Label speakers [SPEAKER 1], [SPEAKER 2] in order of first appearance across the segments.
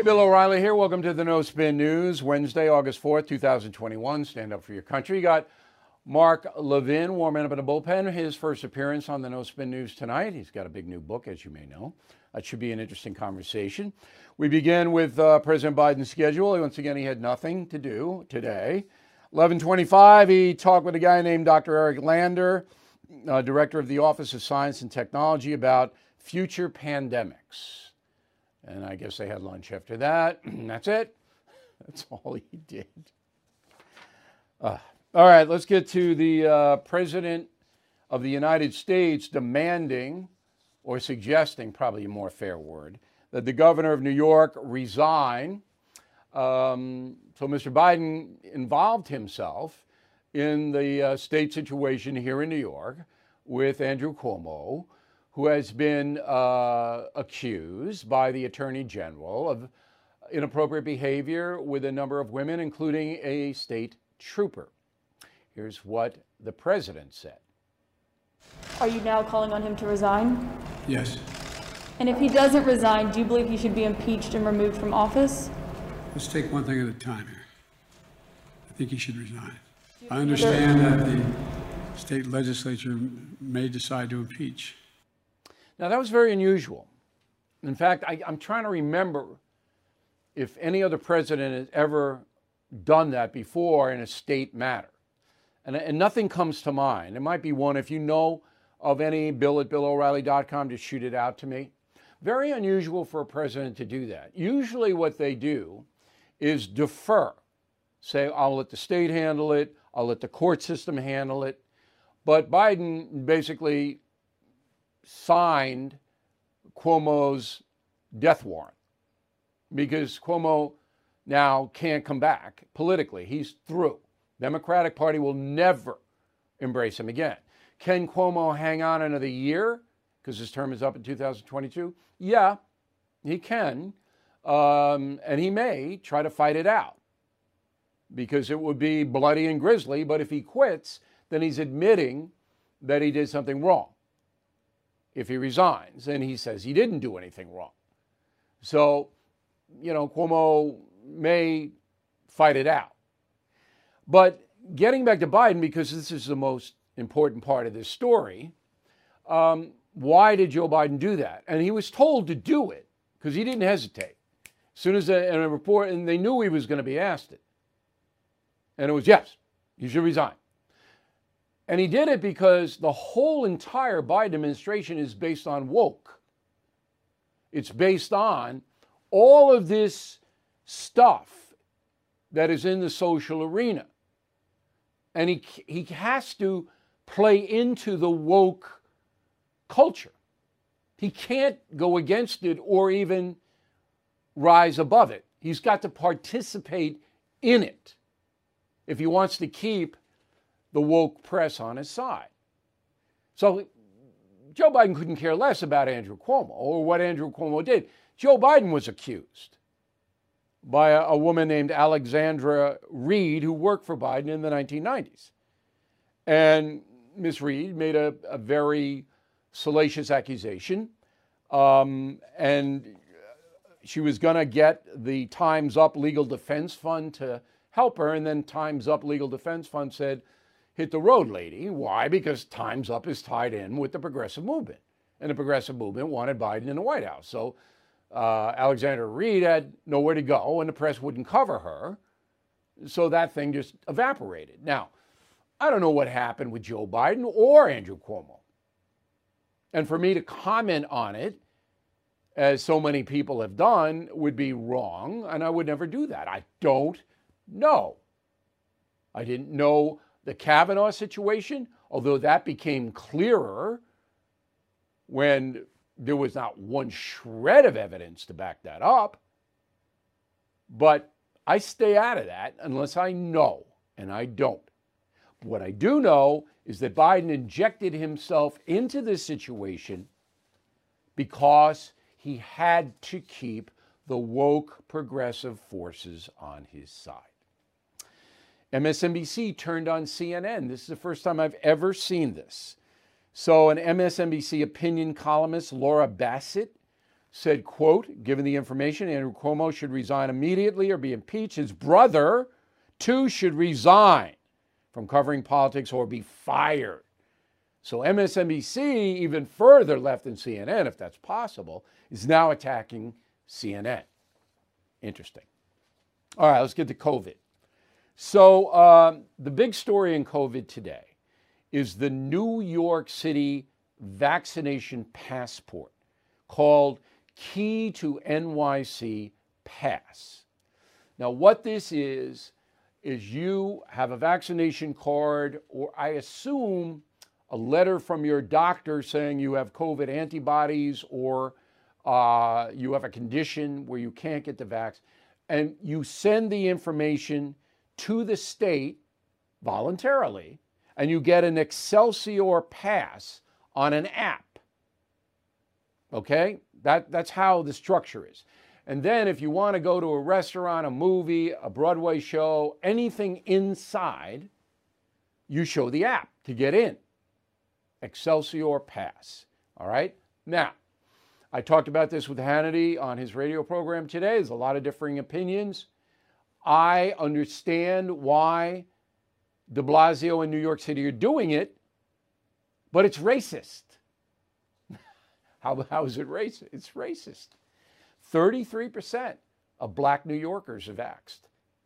[SPEAKER 1] Hey, Bill O'Reilly here. Welcome to the No Spin News, Wednesday, August 4th, 2021. Stand up for your country. You got Mark Levin warming up in the bullpen. His first appearance on the No Spin News tonight. He's got a big new book, as you may know. That should be an interesting conversation. We begin with President Biden's schedule. Once again, he had nothing to do today. 11:25, he talked with a guy named Dr. Eric Lander, director of the Office of Science and Technology, about future pandemics. And I guess they had lunch after that. That's it. That's all he did. All right, let's get to the President of the United States demanding, or suggesting, probably a more fair word, that the governor of New York resign. So Mr. Biden involved himself in the state situation here in New York with Andrew Cuomo, who has been accused by the Attorney General of inappropriate behavior with a number of women, including a state trooper. Here's what the president said.
[SPEAKER 2] Are you now calling on him to resign?
[SPEAKER 3] Yes.
[SPEAKER 2] And if he doesn't resign, do you believe he should be impeached and removed from office?
[SPEAKER 3] Let's take one thing at a time here. I think he should resign. I understand that the state legislature may decide to impeach.
[SPEAKER 1] Now, that was very unusual. In fact, I'm trying to remember if any other president has ever done that before in a state matter. And nothing comes to mind. There might be one. If you know of any, Bill at BillO'Reilly.com, just shoot it out to me. Very unusual for a president to do that. Usually what they do is defer. Say, I'll let the state handle it. I'll let the court system handle it. But Biden basically signed Cuomo's death warrant because Cuomo now can't come back politically. He's through. Democratic Party will never embrace him again. Can Cuomo hang on another year because his term is up in 2022? Yeah, he can. And he may try to fight it out because it would be bloody and grisly. But if he quits, then he's admitting that he did something wrong. If he resigns and he says he didn't do anything wrong. So, Cuomo may fight it out. But getting back to Biden, because this is the most important part of this story, why did Joe Biden do that? And he was told to do it because he didn't hesitate. As soon as a report, and they knew he was going to be asked it. And it was, yes, you should resign. And he did it because the whole entire Biden administration is based on woke. It's based on all of this stuff that is in the social arena. And he has to play into the woke culture. He can't go against it or even rise above it. He's got to participate in it if he wants to keep the woke press on his side. So Joe Biden couldn't care less about Andrew Cuomo or what Andrew Cuomo did. Joe Biden was accused by a woman named Alexandra Reed, who worked for Biden in the 1990s. And Ms. Reed made a very salacious accusation. And she was going to get the Time's Up Legal Defense Fund to help her. And then Time's Up Legal Defense Fund said, hit the road, lady. Why? Because Time's Up is tied in with the progressive movement. And the progressive movement wanted Biden in the White House. So Alexandra Reed had nowhere to go, and the press wouldn't cover her. So that thing just evaporated. Now, I don't know what happened with Joe Biden or Andrew Cuomo. And for me to comment on it, as so many people have done, would be wrong, and I would never do that. I don't know. I didn't know the Kavanaugh situation, although that became clearer when there was not one shred of evidence to back that up. But I stay out of that unless I know, and I don't. What I do know is that Biden injected himself into this situation because he had to keep the woke progressive forces on his side. MSNBC turned on CNN. This is the first time I've ever seen this. So an MSNBC opinion columnist, Laura Bassett, said, quote, given the information, Andrew Cuomo should resign immediately or be impeached. His brother, too, should resign from covering politics or be fired. So MSNBC, even further left than CNN, if that's possible, is now attacking CNN. Interesting. All right, let's get to COVID. So the big story in COVID today is the New York City vaccination passport called Key to NYC Pass. Now, what this is you have a vaccination card, or I assume a letter from your doctor saying you have COVID antibodies, or you have a condition where you can't get the vax, and you send the information to the state voluntarily, and you get an Excelsior pass on an app. Okay? That's how the structure is. And then if you want to go to a restaurant, a movie, a Broadway show, anything inside, you show the app to get in. Excelsior Pass. All right? Now, I talked about this with Hannity on his radio program today. There's a lot of differing opinions. I understand why de Blasio in New York City are doing it, but it's racist. How is it racist? It's racist. 33% of black New Yorkers are vaxxed.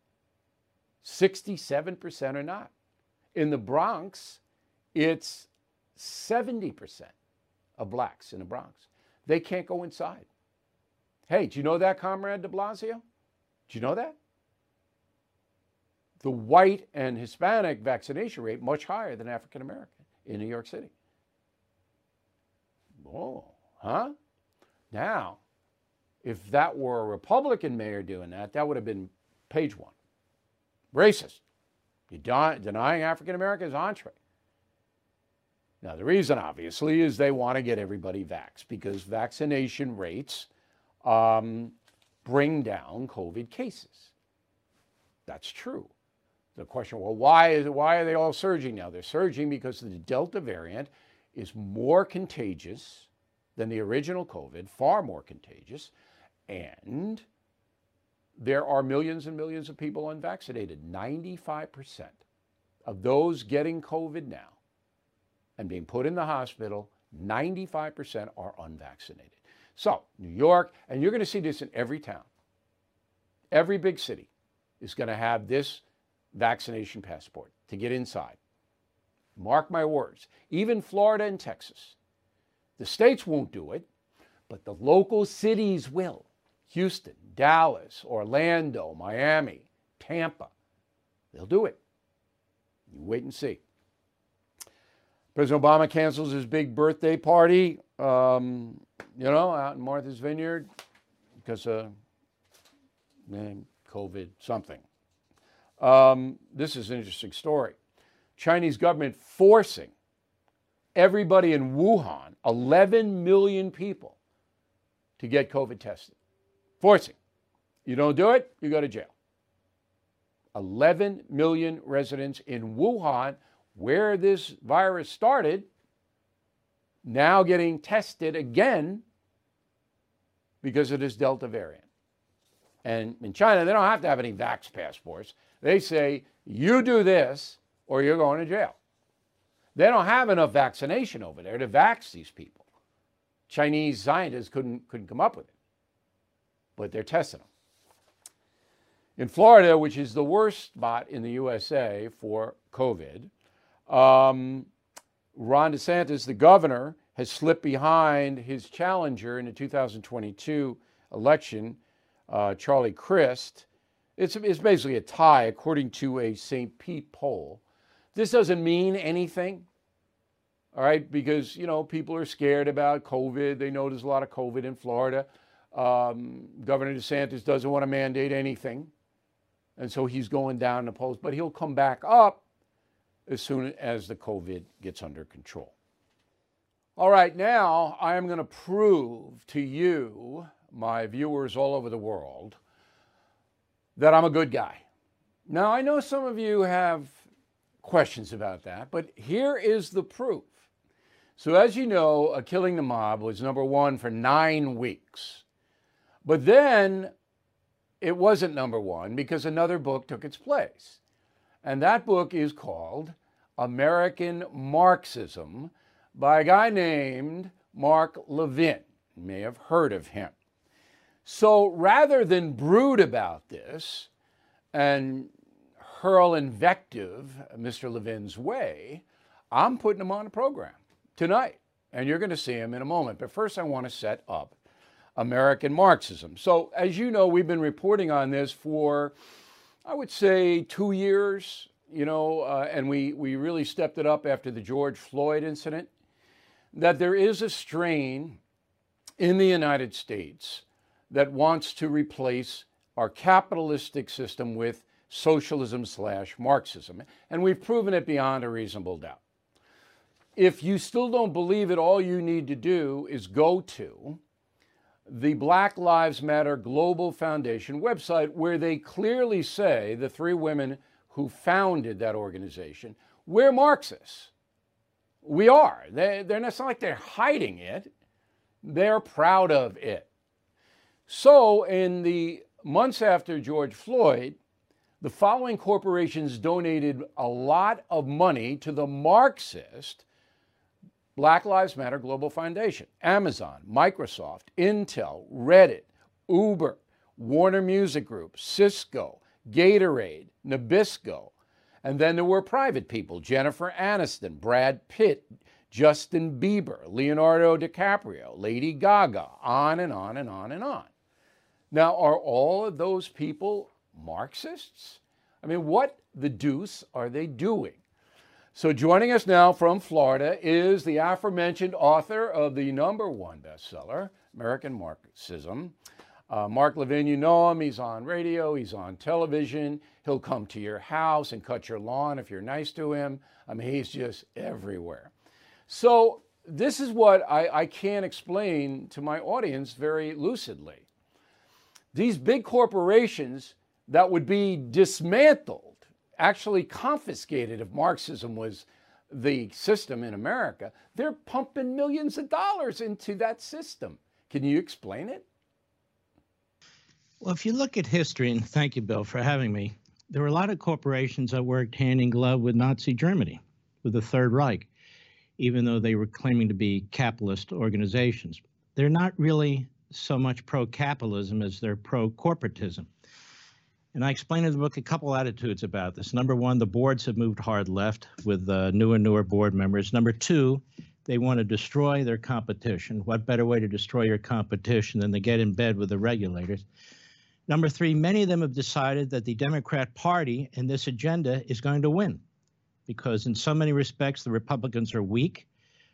[SPEAKER 1] 67% are not. In the Bronx, it's 70% of blacks in the Bronx. They can't go inside. Hey, do you know that, Comrade de Blasio? Do you know that? The white and Hispanic vaccination rate much higher than African American in New York City. Oh, huh? Now, if that were a Republican mayor doing that, that would have been page one. Racist. You're denying African Americans entree. Now, the reason, obviously, is they want to get everybody vaxxed because vaccination rates bring down COVID cases. That's true. The question, well, why are they all surging now? They're surging because the Delta variant is more contagious than the original COVID, far more contagious, and there are millions and millions of people unvaccinated. 95% of those getting COVID now and being put in the hospital, 95% are unvaccinated. So, New York, and you're going to see this in every town, every big city is going to have this vaccination passport to get inside. Mark my words. Even Florida and Texas. The states won't do it, but the local cities will. Houston, Dallas, Orlando, Miami, Tampa. They'll do it. You wait and see. President Obama cancels his big birthday party, out in Martha's Vineyard because of COVID something. This is an interesting story. Chinese government forcing everybody in Wuhan, 11 million people, to get COVID tested. Forcing. You don't do it, you go to jail. 11 million residents in Wuhan, where this virus started, now getting tested again because of this Delta variant. And in China, they don't have to have any vax passports. They say, you do this or you're going to jail. They don't have enough vaccination over there to vax these people. Chinese scientists couldn't come up with it, but they're testing them. In Florida, which is the worst spot in the USA for COVID, Ron DeSantis, the governor, has slipped behind his challenger in the 2022 election, Charlie Crist. It's basically a tie, according to a St. Pete poll. This doesn't mean anything, all right, because, people are scared about COVID. They know there's a lot of COVID in Florida. Governor DeSantis doesn't want to mandate anything, and so he's going down in the polls. But he'll come back up as soon as the COVID gets under control. All right, now I am going to prove to you, my viewers all over the world, that I'm a good guy. Now, I know some of you have questions about that, but here is the proof. So as you know, Killing the Mob was #1 for 9 weeks. But then it wasn't #1 because another book took its place. And that book is called American Marxism by a guy named Mark Levin. You may have heard of him. So rather than brood about this and hurl invective Mr. Levin's way, I'm putting him on a program tonight. And you're going to see him in a moment. But first, I want to set up American Marxism. So as you know, we've been reporting on this for, I would say, 2 years, and we really stepped it up after the George Floyd incident, that there is a strain in the United States that wants to replace our capitalistic system with socialism/Marxism. And we've proven it beyond a reasonable doubt. If you still don't believe it, all you need to do is go to the Black Lives Matter Global Foundation website, where they clearly say, the 3 women who founded that organization, we're Marxists. We are. It's not like they're hiding it. They're proud of it. So in the months after George Floyd, the following corporations donated a lot of money to the Marxist Black Lives Matter Global Foundation: Amazon, Microsoft, Intel, Reddit, Uber, Warner Music Group, Cisco, Gatorade, Nabisco. And then there were private people: Jennifer Aniston, Brad Pitt, Justin Bieber, Leonardo DiCaprio, Lady Gaga, on and on and on and on. Now, are all of those people Marxists? I mean, what the deuce are they doing? So joining us now from Florida is the aforementioned author of the #1 bestseller, American Marxism. Mark Levin, you know him. He's on radio. He's on television. He'll come to your house and cut your lawn if you're nice to him. I mean, he's just everywhere. So this is what I can't explain to my audience very lucidly. These big corporations that would be dismantled, actually confiscated if Marxism was the system in America, they're pumping millions of dollars into that system. Can you explain it?
[SPEAKER 4] Well, if you look at history, and thank you, Bill, for having me, there were a lot of corporations that worked hand in glove with Nazi Germany, with the Third Reich, even though they were claiming to be capitalist organizations. They're not really so much pro-capitalism as they're pro-corporatism. And I explain in the book a couple attitudes about this. #1, the boards have moved hard left with newer and newer board members. #2, they want to destroy their competition. What better way to destroy your competition than to get in bed with the regulators? #3, many of them have decided that the Democrat Party and this agenda is going to win, because in so many respects the Republicans are weak,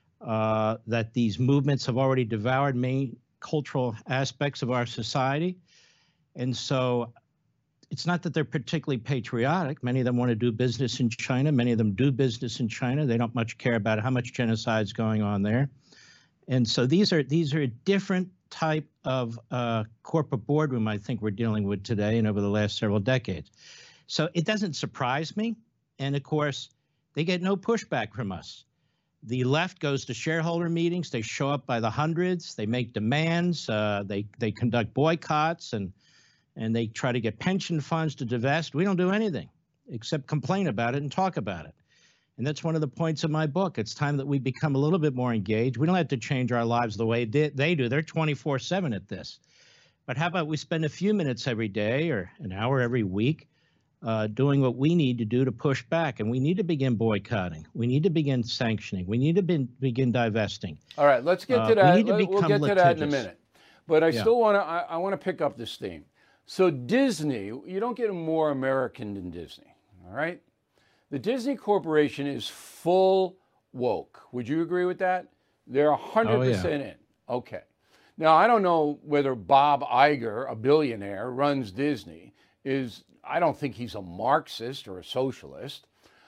[SPEAKER 4] that these movements have already devoured many cultural aspects of our society. And so it's not that they're particularly patriotic. Many of them want to do business in China. Many of them do business in China. They don't much care about how much genocide is going on there. And so these are a different type of corporate boardroom I think we're dealing with today and over the last several decades. So it doesn't surprise me. And of course, they get no pushback from us. The left goes to shareholder meetings. They show up by the hundreds. They make demands. They conduct boycotts, and they try to get pension funds to divest. We don't do anything except complain about it and talk about it. And that's one of the points of my book. It's time that we become a little bit more engaged. We don't have to change our lives the way they do. They're 24/7 at this. But how about we spend a few minutes every day or an hour every week doing what we need to do to push back? And we need to begin boycotting. We need to begin sanctioning. We need to begin divesting.
[SPEAKER 1] All right, let's get to that. We'll get to that in a minute. But I still want to I want to pick up this theme. So Disney, you don't get more American than Disney, all right? The Disney Corporation is full woke. Would you agree with that? They're 100% in. Okay. Now, I don't know whether Bob Iger, a billionaire, runs Disney. I don't think he's a Marxist or a socialist.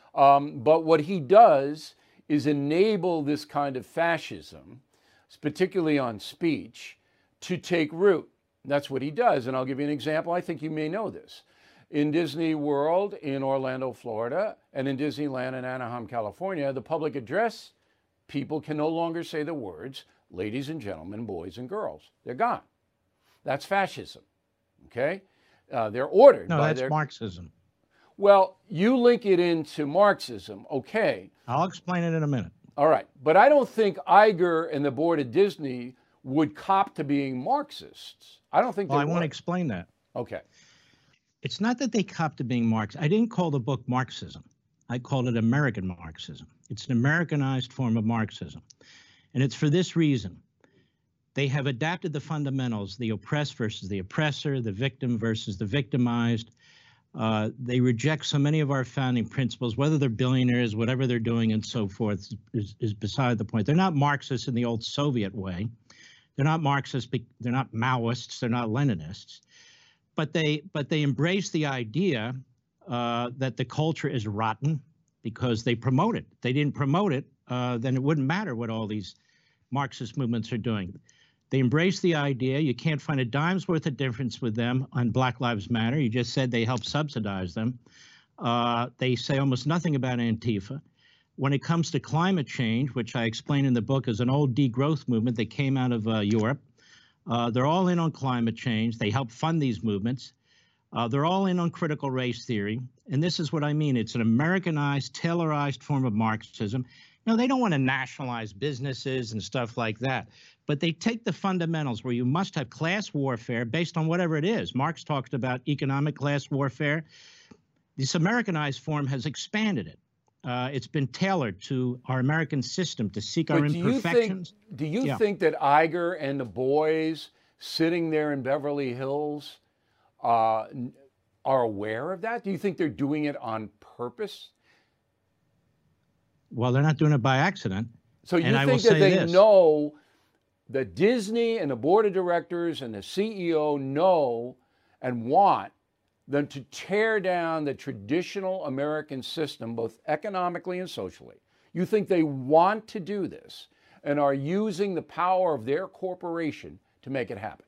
[SPEAKER 1] But what he does is enable this kind of fascism, particularly on speech, to take root. That's what he does. And I'll give you an example. I think you may know this. In Disney World in Orlando, Florida, and in Disneyland in Anaheim, California, the public address people can no longer say the words, ladies and gentlemen, boys and girls. They're gone. That's fascism, okay? They're ordered
[SPEAKER 4] No,
[SPEAKER 1] by
[SPEAKER 4] that's
[SPEAKER 1] their...
[SPEAKER 4] Marxism.
[SPEAKER 1] Well, you link it into Marxism, okay.
[SPEAKER 4] I'll explain it in a minute.
[SPEAKER 1] All right, but I don't think Iger and the board of Disney would cop to being Marxists. I don't think
[SPEAKER 4] Well,
[SPEAKER 1] they
[SPEAKER 4] I want to
[SPEAKER 1] would.
[SPEAKER 4] explain that.
[SPEAKER 1] Okay.
[SPEAKER 4] It's not that they cop to being Marx. I didn't call the book Marxism. I called it American Marxism. It's an Americanized form of Marxism. And it's for this reason. They have adapted the fundamentals, the oppressed versus the oppressor, the victim versus the victimized. They reject so many of our founding principles, whether they're billionaires, whatever they're doing and so forth is beside the point. They're not Marxists in the old Soviet way. They're not Marxists, they're not Maoists, they're not Leninists. But they embrace the idea that the culture is rotten because they promote it. If they didn't promote it, then it wouldn't matter what all these Marxist movements are doing. They embrace the idea. You can't find a dime's worth of difference with them on Black Lives Matter. You just said they help subsidize them. They say almost nothing about Antifa. When it comes to climate change, which I explain in the book is an old degrowth movement that came out of Europe, they're all in on climate change. They help fund these movements. They're all in on critical race theory. And this is what I mean. It's an Americanized, Taylorized form of Marxism. No, they don't want to nationalize businesses and stuff like that. But they take the fundamentals where you must have class warfare based on whatever it is. Marx talked about economic class warfare. This Americanized form has expanded it. It's been tailored to our American system to seek our imperfections.
[SPEAKER 1] Do you think that Iger and the boys sitting there in Beverly Hills are aware of that? Do you think they're doing it on purpose?
[SPEAKER 4] Well, they're not doing it by accident.
[SPEAKER 1] So you think that they know that Disney and the board of directors and the CEO know and want them to tear down the traditional American system, both economically and socially? You think they want to do this and are using the power of their corporation to make it happen?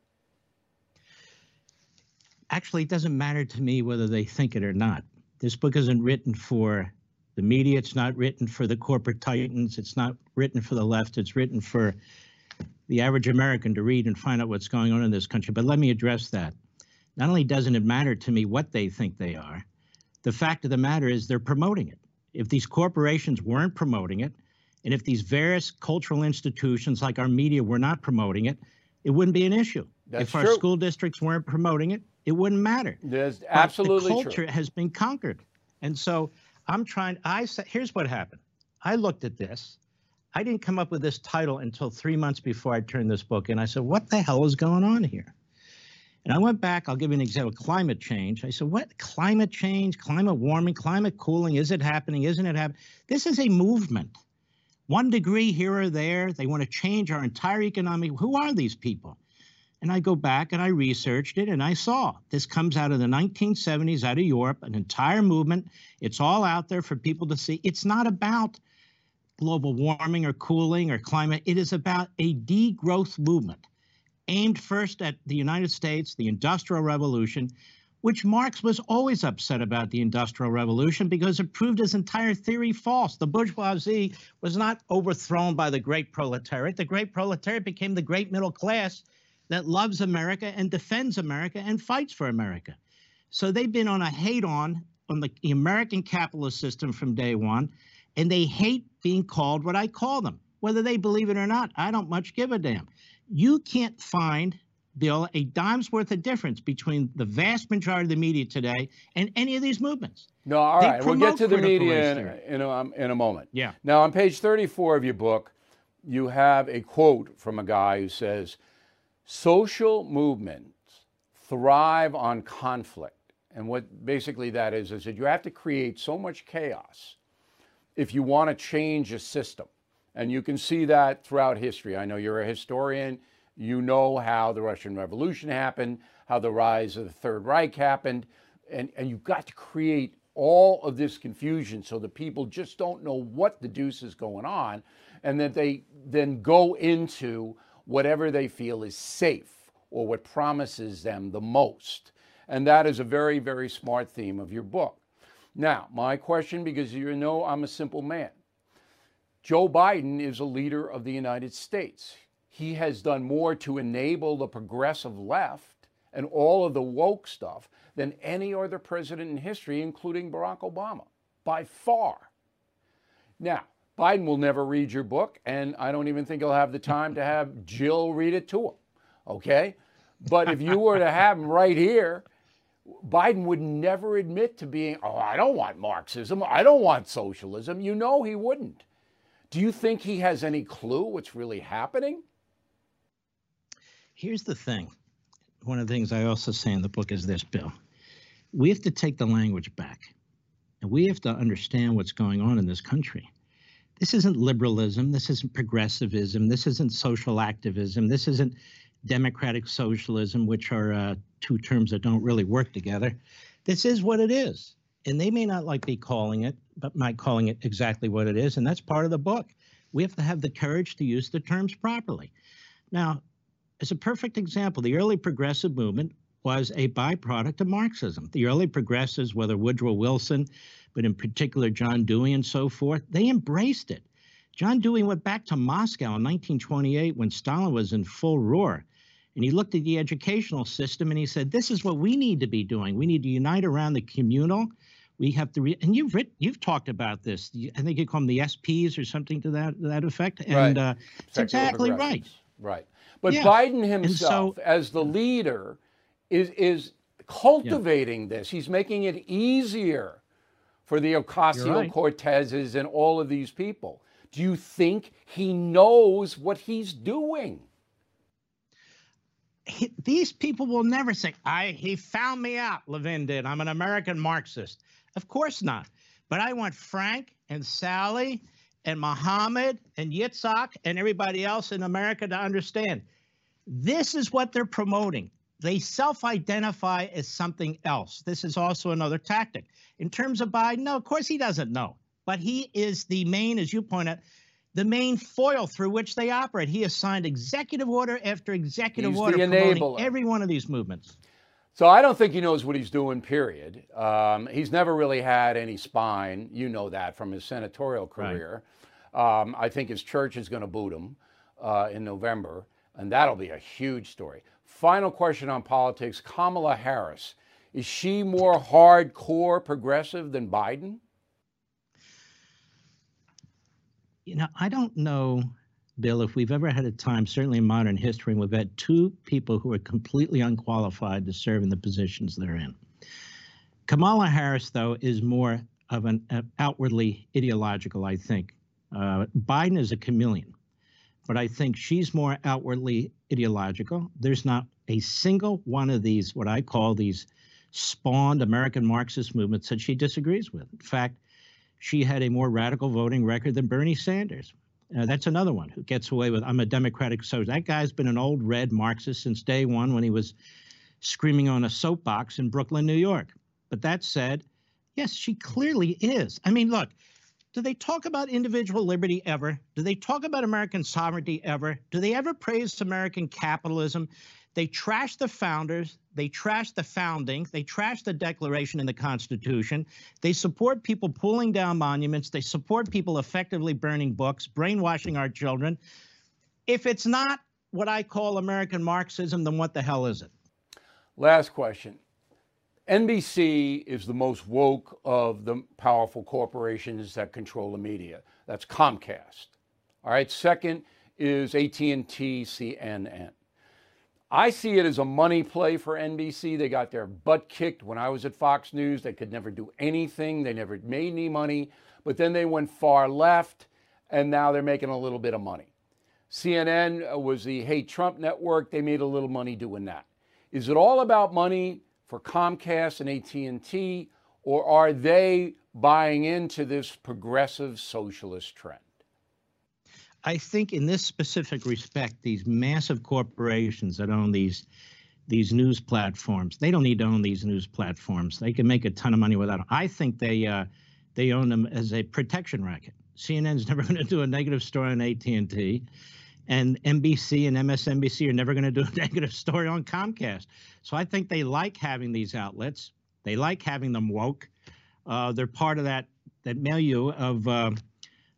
[SPEAKER 4] Actually, it doesn't matter to me whether they think it or not. This book isn't written for the media. It's not written for the corporate titans. It's not written for the left. It's written for the average American to read and find out what's going on in this country. But let me address that. Not only doesn't it matter to me what they think they are, the fact of the matter is they're promoting it. If these corporations weren't promoting it, and if these various cultural institutions like our media were not promoting it, it wouldn't be an issue.
[SPEAKER 1] That's
[SPEAKER 4] if our
[SPEAKER 1] true.
[SPEAKER 4] school districts weren't promoting it, it wouldn't matter.
[SPEAKER 1] That's absolutely
[SPEAKER 4] true. The culture
[SPEAKER 1] true.
[SPEAKER 4] has been conquered. And so here's what happened. I looked at this. I didn't come up with this title until 3 months before I turned this book in. I said, what the hell is going on here? And I went back, I'll give you an example, climate change. I said, what? Climate change, climate warming, climate cooling, is it happening, isn't it happening? This is a movement. 1 degree here or there, they want to change our entire economic. Who are these people? And I go back and I researched it and I saw this comes out of the 1970s, out of Europe, an entire movement. It's all out there for people to see. It's not about global warming or cooling or climate. It is about a degrowth movement aimed first at the United States, the Industrial Revolution, which Marx was always upset about the Industrial Revolution because it proved his entire theory false. The bourgeoisie was not overthrown by the great proletariat. The great proletariat became the great middle class that loves America and defends America and fights for America. So they've been on a hate-on the American capitalist system from day one, and they hate being called what I call them. Whether they believe it or not, I don't much give a damn. You can't find, Bill, a dime's worth of difference between the vast majority of the media today and any of these movements.
[SPEAKER 1] No, all right. We'll get to the media in a moment.
[SPEAKER 4] Yeah.
[SPEAKER 1] Now, on page 34 of your book, you have a quote from a guy who says, social movements thrive on conflict. And what basically that is that you have to create so much chaos if you want to change a system. And you can see that throughout history. I know you're a historian. You know how the Russian Revolution happened, how the rise of the Third Reich happened. And you've got to create all of this confusion so that people just don't know what the deuce is going on, and that they then go into whatever they feel is safe or what promises them the most. And that is a very, very smart theme of your book. Now, my question, because you know I'm a simple man. Joe Biden is a leader of the United States. He has done more to enable the progressive left and all of the woke stuff than any other president in history, including Barack Obama, by far. Now, Biden will never read your book, and I don't even think he'll have the time to have Jill read it to him, okay? But if you were to have him right here, Biden would never admit to being, oh, I don't want Marxism, I don't want socialism. You know he wouldn't. Do you think he has any clue what's really happening?
[SPEAKER 4] Here's the thing. One of the things I also say in the book is this, Bill. We have to take the language back, and we have to understand what's going on in this country. This isn't liberalism. This isn't progressivism. This isn't social activism. This isn't democratic socialism, which are two terms that don't really work together. This is what it is. And they may not like me calling it, but might calling it exactly what it is. And that's part of the book. We have to have the courage to use the terms properly. Now, as a perfect example, the early progressive movement was a byproduct of Marxism. The early progressives, whether Woodrow Wilson, but in particular John Dewey and so forth, they embraced it. John Dewey went back to Moscow in 1928 when Stalin was in full roar. And he looked at the educational system and he said, this is what we need to be doing. We need to unite around the communal. We have to, and you've talked about this. I think you call them the SPs or something to that effect. And
[SPEAKER 1] right.
[SPEAKER 4] It's exactly right.
[SPEAKER 1] Right. But
[SPEAKER 4] yeah.
[SPEAKER 1] Biden himself, as the leader, is cultivating this. He's making it easier for the Ocasio-Cortezes and all of these people. Do you think he knows what he's doing?
[SPEAKER 4] These people will never say, he found me out, Levin did. I'm an American Marxist. Of course not. But I want Frank and Sally and Mohammed and Yitzhak and everybody else in America to understand. This is what they're promoting. They self-identify as something else. This is also another tactic. In terms of Biden, no, of course he doesn't know. But he is the main, as you point out, the main foil through which they operate. He has signed executive order after executive order promoting every one of these movements.
[SPEAKER 1] So I don't think he knows what he's doing, period. He's never really had any spine. You know that from his senatorial career. Right. I think his church is going to boot him in November, and that'll be a huge story. Final question on politics. Kamala Harris, is she more hardcore progressive than Biden?
[SPEAKER 4] You know, I don't know, Bill, if we've ever had a time, certainly in modern history, we've had two people who are completely unqualified to serve in the positions they're in. Kamala Harris, though, is more of an outwardly ideological, I think. Biden is a chameleon, but I think she's more outwardly ideological. There's not a single one of these, what I call these spawned American Marxist movements that she disagrees with. In fact, she had a more radical voting record than Bernie Sanders. That's another one who gets away with, I'm a democratic socialist. That guy's been an old red Marxist since day one when he was screaming on a soapbox in Brooklyn, New York. But that said, yes, she clearly is. I mean, look, do they talk about individual liberty ever? Do they talk about American sovereignty ever? Do they ever praise American capitalism? They trash the founders. They trash the founding. They trash the Declaration and the Constitution. They support people pulling down monuments. They support people effectively burning books, brainwashing our children. If it's not what I call American Marxism, then what the hell is it?
[SPEAKER 1] Last question. NBC is the most woke of the powerful corporations that control the media. That's Comcast. All right. Second is AT&T, CNN. I see it as a money play for NBC. They got their butt kicked when I was at Fox News. They could never do anything. They never made any money. But then they went far left, and now they're making a little bit of money. CNN was the Hate Trump network. They made a little money doing that. Is it all about money for Comcast and AT&T, or are they buying into this progressive socialist trend?
[SPEAKER 4] I think in this specific respect, these massive corporations that own these news platforms, they don't need to own these news platforms. They can make a ton of money without them. I think they own them as a protection racket. CNN's never going to do a negative story on AT&T, and NBC and MSNBC are never going to do a negative story on Comcast. So I think they like having these outlets. They like having them woke. They're part of that milieu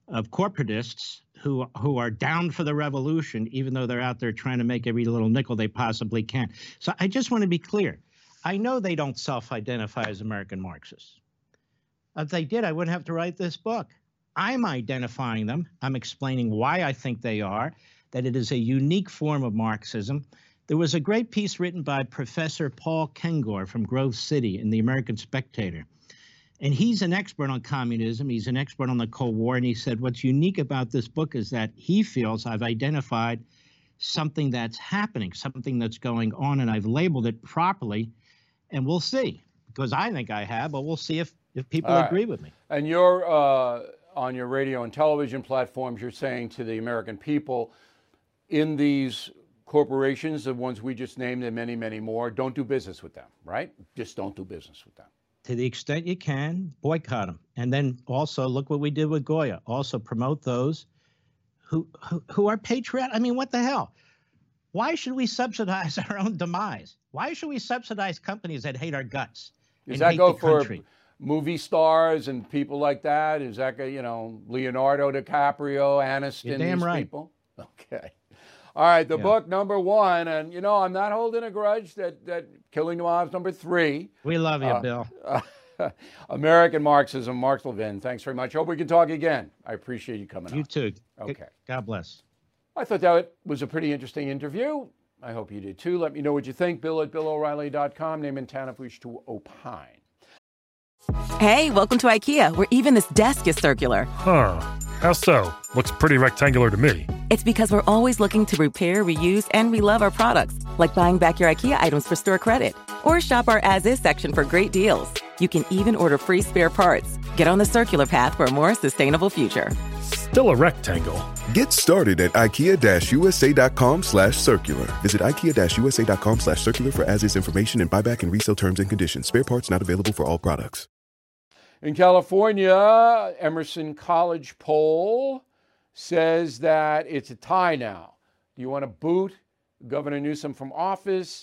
[SPEAKER 4] of corporatists who are down for the revolution, even though they're out there trying to make every little nickel they possibly can. So I just want to be clear. I know they don't self-identify as American Marxists. If they did, I wouldn't have to write this book. I'm identifying them. I'm explaining why I think they are, that it is a unique form of Marxism. There was a great piece written by Professor Paul Kengor from Grove City in the American Spectator. And he's an expert on communism. He's an expert on the Cold War. And he said, what's unique about this book is that he feels I've identified something that's happening, something that's going on, and I've labeled it properly. And we'll see, because I think I have, but we'll see if people agree with me.
[SPEAKER 1] And you're on your radio and television platforms, you're saying to the American people, in these corporations, the ones we just named and many, many more, don't do business with them, right? Just don't do business with them.
[SPEAKER 4] To the extent you can, boycott them. And then also look what we did with Goya. Also promote those who are patriotic. I mean, what the hell? Why should we subsidize our own demise? Why should we subsidize companies that hate our guts?
[SPEAKER 1] Does that go for movie stars and people like that? Is that, Leonardo DiCaprio, Aniston, these
[SPEAKER 4] right.
[SPEAKER 1] people? Okay. All right, the book number 1, and I'm not holding a grudge that Killing the Mob's number 3.
[SPEAKER 4] We love you, Bill.
[SPEAKER 1] American Marxism, Mark Levin. Thanks very much. Hope we can talk again. I appreciate you coming on.
[SPEAKER 4] You too.
[SPEAKER 1] Okay.
[SPEAKER 4] God bless.
[SPEAKER 1] I thought that was a pretty interesting interview. I hope you did too. Let me know what you think. Bill@BillO'Reilly.com. Name and town if you wish to opine.
[SPEAKER 5] Hey, welcome to IKEA, where even this desk is circular.
[SPEAKER 6] Huh. How so? Looks pretty rectangular to me.
[SPEAKER 5] It's because we're always looking to repair, reuse, and relove our products, like buying back your IKEA items for store credit. Or shop our as-is section for great deals. You can even order free spare parts. Get on the circular path for a more sustainable future.
[SPEAKER 6] Still a rectangle.
[SPEAKER 7] Get started at IKEA-USA.com/circular. Visit IKEA-USA.com/circular for as-is information and buyback and resale terms and conditions. Spare parts not available for all products.
[SPEAKER 1] In California, Emerson College poll says that it's a tie now. Do you want to boot Governor Newsom from office?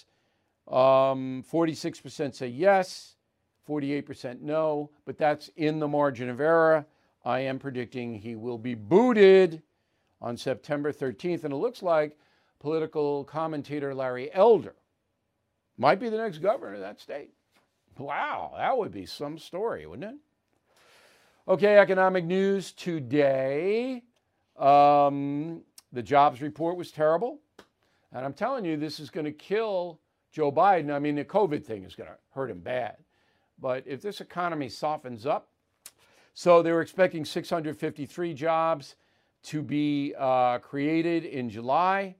[SPEAKER 1] 46% say yes, 48% no, but that's in the margin of error. I am predicting he will be booted on September 13th, and it looks like political commentator Larry Elder might be the next governor of that state. Wow, that would be some story, wouldn't it? Okay, economic news today. The jobs report was terrible. And I'm telling you, this is going to kill Joe Biden. I mean, the COVID thing is going to hurt him bad. But if this economy softens up, so they were expecting 653 jobs to be created in July.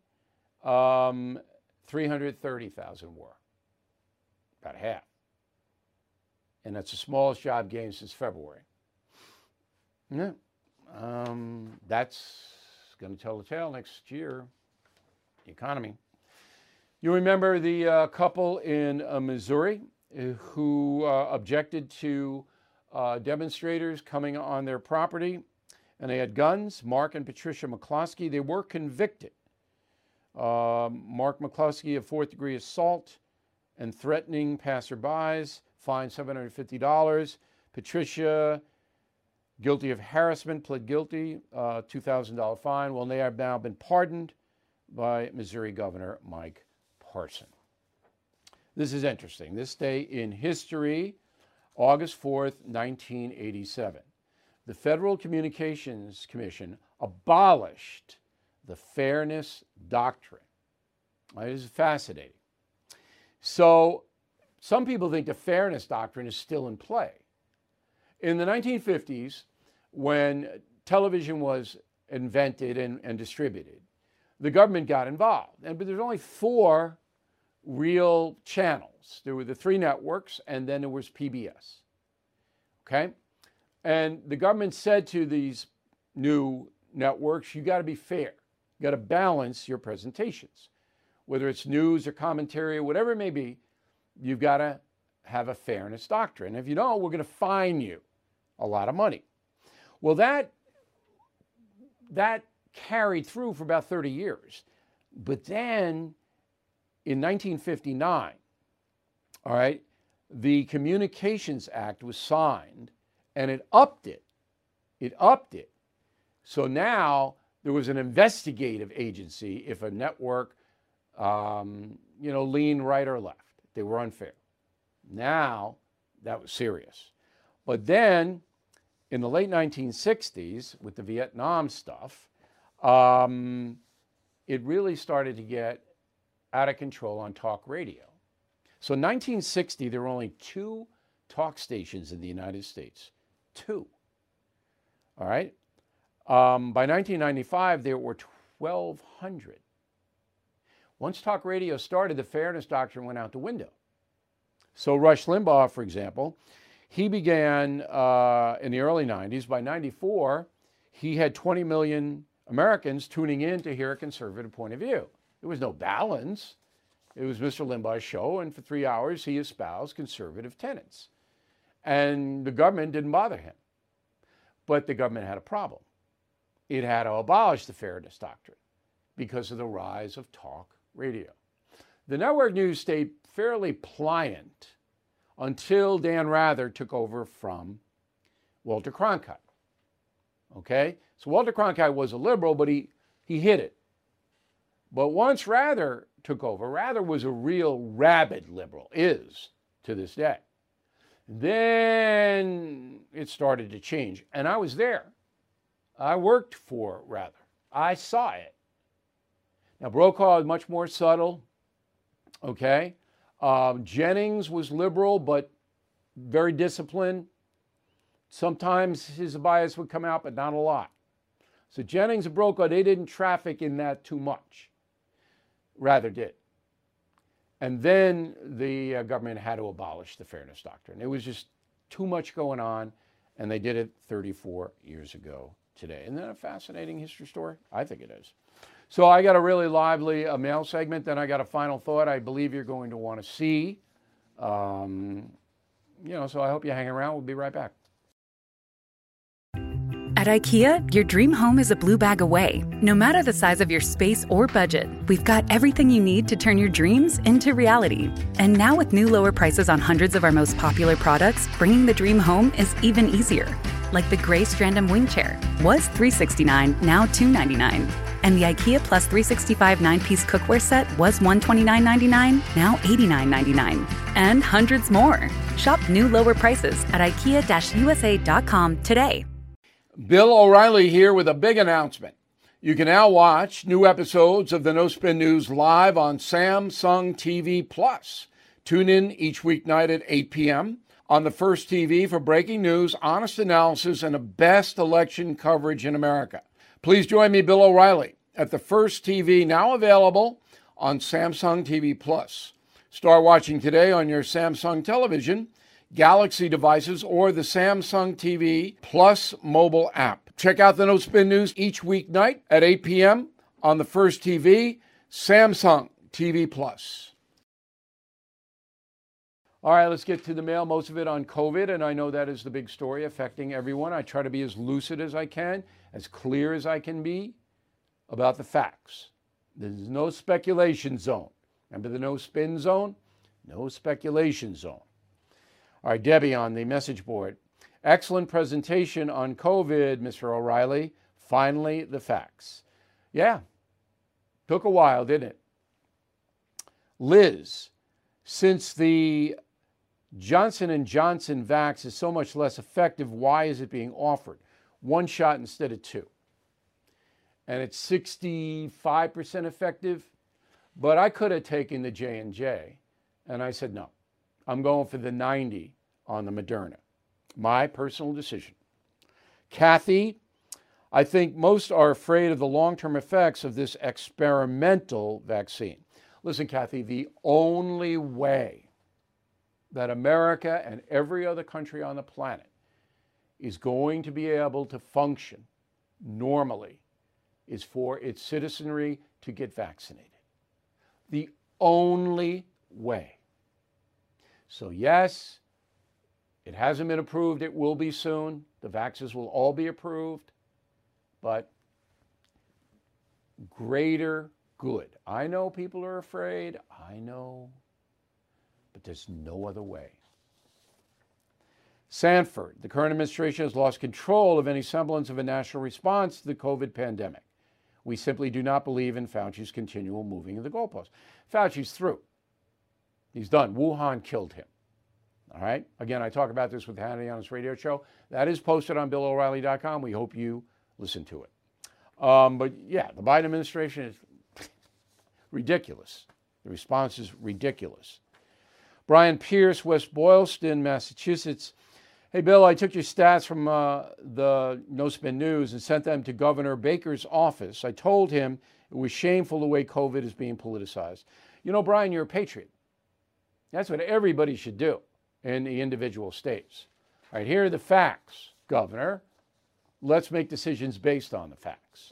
[SPEAKER 1] 330,000 were, about half. And that's the smallest job gain since February. Yeah, that's going to tell the tale next year, the economy. You remember the couple in Missouri who objected to demonstrators coming on their property, and they had guns, Mark and Patricia McCloskey. They were convicted. Mark McCloskey of 4th-degree assault and threatening passerbys, fined $750. Patricia, guilty of harassment, pled guilty, $2,000 fine. Well, they have now been pardoned by Missouri Governor Mike Parson. This is interesting. This day in history, August 4th, 1987. The Federal Communications Commission abolished the Fairness Doctrine. It is fascinating. So some people think the Fairness Doctrine is still in play. In the 1950s, when television was invented and distributed, the government got involved. But there's only 4 real channels. There were the 3 networks, and then there was PBS. Okay? And the government said to these new networks, you got to be fair. You got to balance your presentations. Whether it's news or commentary or whatever it may be, you've got to have a fairness doctrine. If you don't, we're going to fine you a lot of money. Well, that carried through for about 30 years. But then in 1959, all right, the Communications Act was signed, and it upped it So now there was an investigative agency if a network, leaned right or left. They were unfair. Now that was serious. But then in the late 1960s, with the Vietnam stuff, it really started to get out of control on talk radio. So in 1960, there were only 2 talk stations in the United States. 2. All right? By 1995, there were 1,200. Once talk radio started, the fairness doctrine went out the window. So Rush Limbaugh, for example, he began in the early 90s. By 94, he had 20 million Americans tuning in to hear a conservative point of view. There was no balance. It was Mr. Limbaugh's show, and for 3 hours, he espoused conservative tenets. And the government didn't bother him. But the government had a problem. It had to abolish the fairness doctrine because of the rise of talk radio. The network news stayed fairly pliant until Dan Rather took over from Walter Cronkite. Okay? So Walter Cronkite was a liberal, but he hid it. But once Rather took over, Rather was a real rabid liberal, is to this day. Then it started to change. And I was there. I worked for Rather. I saw it. Now, Brokaw is much more subtle. Okay? Jennings was liberal, but very disciplined. Sometimes his bias would come out, but not a lot. So Jennings and Brokaw, they didn't traffic in that too much. Rather did. And then the government had to abolish the fairness doctrine. It was just too much going on, and they did it 34 years ago today. Isn't that a fascinating history story? I think it is. So I got a really lively mail segment. Then I got a final thought I believe you're going to want to see. So I hope you hang around. We'll be right back.
[SPEAKER 8] At IKEA, your dream home is a blue bag away. No matter the size of your space or budget, we've got everything you need to turn your dreams into reality. And now with new lower prices on hundreds of our most popular products, bringing the dream home is even easier. Like the gray Strandom wing chair was $369, now $299. And the IKEA Plus 365 9-piece cookware set was $129.99, now $89.99. And hundreds more. Shop new lower prices at IKEA-USA.com today.
[SPEAKER 1] Bill O'Reilly here with a big announcement. You can now watch new episodes of the No Spin News live on Samsung TV Plus. Tune in each weeknight at 8 p.m. on the First TV for breaking news, honest analysis, and the best election coverage in America. Please join me, Bill O'Reilly, at the First TV, now available on Samsung TV Plus. Start watching today on your Samsung television, Galaxy devices, or the Samsung TV Plus mobile app. Check out the No Spin News each weeknight at 8 p.m. on the First TV, Samsung TV Plus. All right, let's get to the mail, most of it on COVID, and I know that is the big story affecting everyone. I try to be as lucid as I can, as clear as I can be about the facts. There's no speculation zone. Remember the no spin zone? No speculation zone. All right, Debbie on the message board. Excellent presentation on COVID, Mr. O'Reilly. Finally, the facts. Yeah, took a while, didn't it? Liz, since the Johnson & Johnson vax is so much less effective, why is it being offered? 1 shot instead of 2. And it's 65% effective, but I could have taken the J&J, and I said no. I'm going for the 90 on the Moderna. My personal decision. Kathy, I think most are afraid of the long-term effects of this experimental vaccine. Listen, Kathy, the only way that America and every other country on the planet is going to be able to function normally is for its citizenry to get vaccinated. The only way. So yes, it hasn't been approved. It will be soon. The vaccines will all be approved. But greater good. I know people are afraid. I know. But there's no other way. Sanford, the current administration has lost control of any semblance of a national response to the COVID pandemic. We simply do not believe in Fauci's continual moving of the goalposts. Fauci's through. He's done. Wuhan killed him. All right? Again, I talk about this with Hannity on his radio show. That is posted on BillO'Reilly.com. We hope you listen to it. But yeah, the Biden administration is ridiculous. The response is ridiculous. Brian Pierce, West Boylston, Massachusetts. Hey, Bill, I took your stats from the No Spin News and sent them to Governor Baker's office. I told him it was shameful the way COVID is being politicized. You know, Brian, you're a patriot. That's what everybody should do in the individual states. All right, here are the facts, Governor. Let's make decisions based on the facts.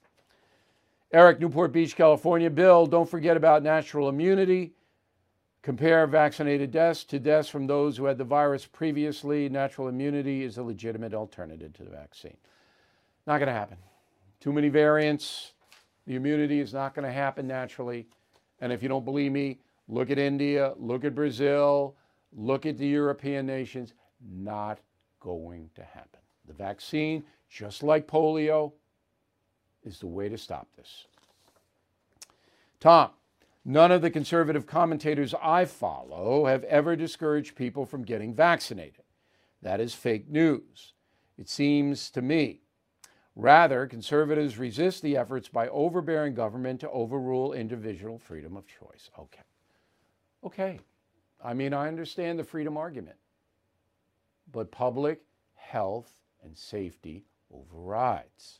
[SPEAKER 1] Eric, Newport Beach, California. Bill, don't forget about natural immunity. Compare vaccinated deaths to deaths from those who had the virus previously. Natural immunity is a legitimate alternative to the vaccine. Not going to happen. Too many variants. The immunity is not going to happen naturally. And if you don't believe me, look at India, look at Brazil, look at the European nations. Not going to happen. The vaccine, just like polio, is the way to stop this. Tom, none of the conservative commentators I follow have ever discouraged people from getting vaccinated. That is fake news. It seems to me. Rather, conservatives resist the efforts by overbearing government to overrule individual freedom of choice. Okay. I mean, I understand the freedom argument, but public health and safety overrides.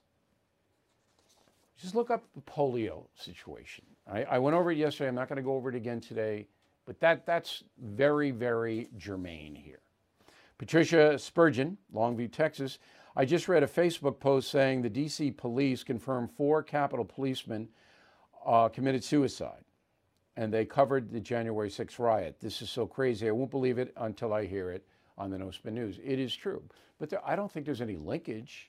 [SPEAKER 1] Just look up the polio situation. I went over it yesterday. I'm not going to go over it again today, but that's very, very germane here. Patricia Spurgeon, Longview, Texas. I just read a Facebook post saying the D.C. police confirmed 4 Capitol policemen committed suicide, and they covered the January 6th riot. This is so crazy. I won't believe it until I hear it on the No Spin News. It is true, but I don't think there's any linkage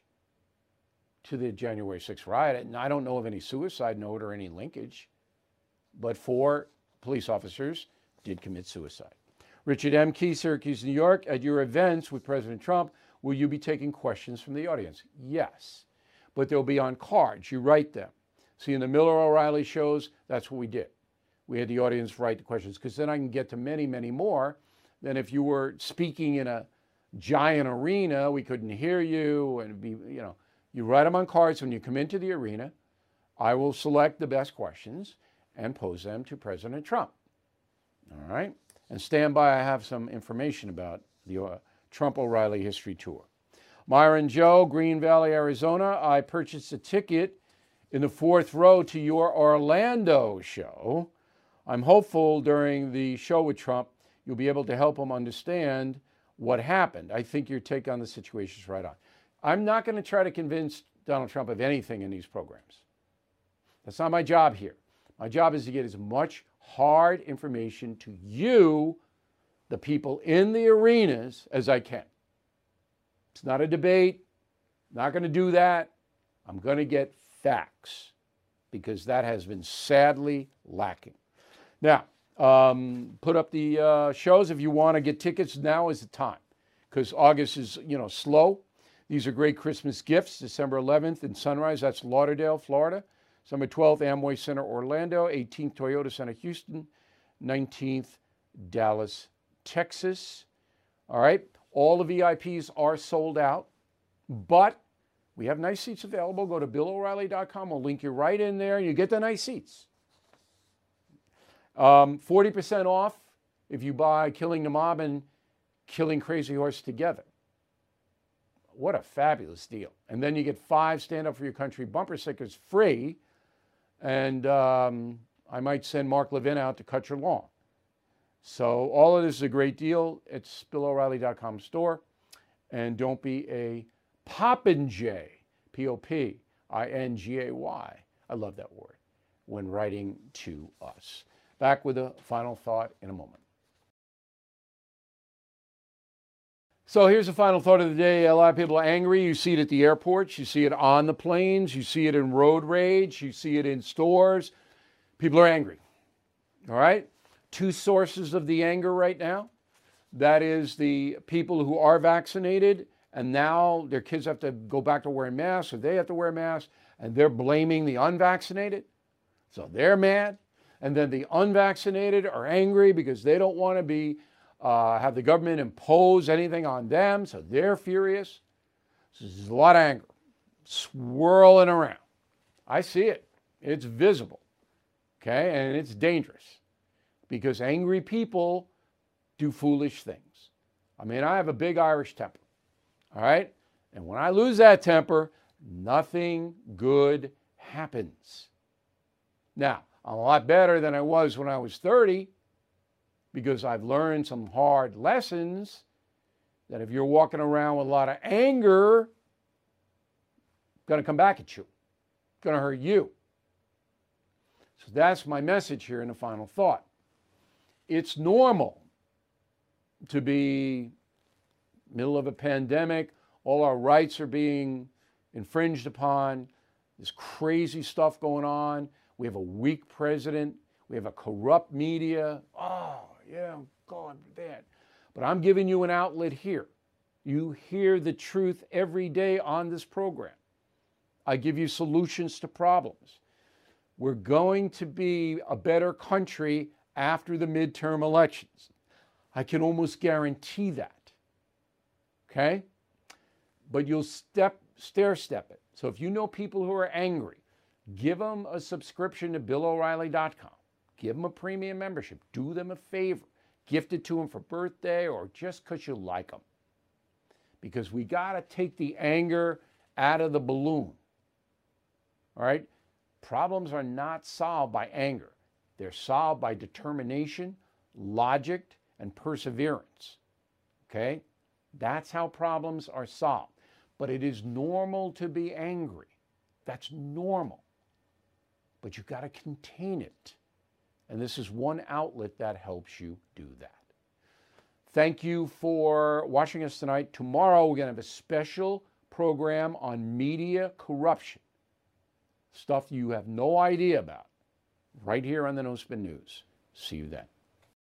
[SPEAKER 1] to the January 6th riot, and I don't know of any suicide note or any linkage, but 4 police officers did commit suicide. Richard M. Key, Syracuse, New York. At your events with President Trump, will you be taking questions from the audience? Yes, but they'll be on cards. You write them. See, in the Miller O'Reilly shows, that's what we did. We had the audience write the questions, because then I can get to many, many more than if you were speaking in a giant arena. We couldn't hear you, and it'd be, you write them on cards when you come into the arena. I will select the best questions and pose them to President Trump. All right? And stand by, I have some information about the Trump O'Reilly History Tour. Myron Joe, Green Valley, Arizona. I purchased a ticket in the 4th row to your Orlando show. I'm hopeful during the show with Trump, you'll be able to help him understand what happened. I think your take on the situation is right on. I'm not going to try to convince Donald Trump of anything in these programs. That's not my job here. My job is to get as much hard information to you, the people in the arenas, as I can. It's not a debate. Not going to do that. I'm going to get facts, because that has been sadly lacking. Now, put up the shows. If you want to get tickets, now is the time, because August is, slow. These are great Christmas gifts. December 11th in Sunrise, that's Lauderdale, Florida. December 12th, Amway Center, Orlando. 18th, Toyota Center, Houston. 19th, Dallas, Texas. All right. All the VIPs are sold out, but we have nice seats available. Go to BillO'Reilly.com. We'll link you right in there, and you get the nice seats. 40% off if you buy Killing the Mob and Killing Crazy Horse together. What a fabulous deal. And then you get 5 Stand Up for Your Country bumper stickers free. And I might send Mark Levin out to cut your lawn. So all of this is a great deal. It's BillO'Reilly.com store. And don't be a popinjay, Popingay. I love that word, when writing to us. Back with a final thought in a moment. So here's the final thought of the day. A lot of people are angry. You see it at the airports. You see it on the planes. You see it in road rage. You see it in stores. People are angry. All right? 2 sources of the anger right now. That is the people who are vaccinated, and now their kids have to go back to wearing masks, or they have to wear masks, and they're blaming the unvaccinated. So they're mad. And then the unvaccinated are angry because they don't want to be have the government impose anything on them, so they're furious. So there's a lot of anger swirling around. I see it. It's visible, okay? And it's dangerous because angry people do foolish things. I mean, I have a big Irish temper, all right? And when I lose that temper, nothing good happens. Now, I'm a lot better than I was when I was 30 because I've learned some hard lessons that if you're walking around with a lot of anger, it's going to come back at you. It's going to hurt you. So that's my message here in the final thought. It's normal to be middle of a pandemic. All our rights are being infringed upon. There's crazy stuff going on. We have a weak president. We have a corrupt media. Oh, yeah, God, bad. But I'm giving you an outlet here. You hear the truth every day on this program. I give you solutions to problems. We're going to be a better country after the midterm elections. I can almost guarantee that. Okay? But you'll stair-step it. So if you know people who are angry, give them a subscription to BillO'Reilly.com. Give them a premium membership. Do them a favor. Gift it to them for birthday or just because you like them. Because we got to take the anger out of the balloon. All right? Problems are not solved by anger. They're solved by determination, logic, and perseverance. Okay? That's how problems are solved. But it is normal to be angry. That's normal. But you've got to contain it. And this is one outlet that helps you do that. Thank you for watching us tonight. Tomorrow we're going to have a special program on media corruption. Stuff you have no idea about. Right here on the No Spin News. See you then.